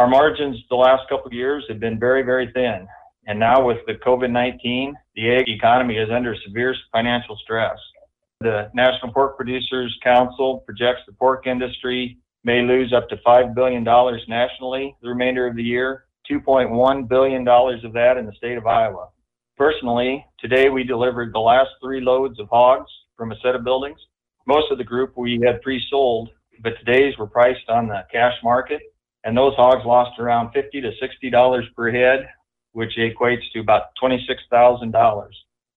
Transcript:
Our margins the last couple of years have been very, very thin. And now with the COVID-19, the egg economy is under severe financial stress. The National Pork Producers Council projects the pork industry may lose up to $5 billion nationally the remainder of the year, $2.1 billion of that in the state of Iowa. Personally, today we delivered the last 3 loads of hogs from a set of buildings. Most of the group we had pre-sold, but today's were priced on the cash market, and those hogs lost around $50 to $60 per head, which equates to about $26,000.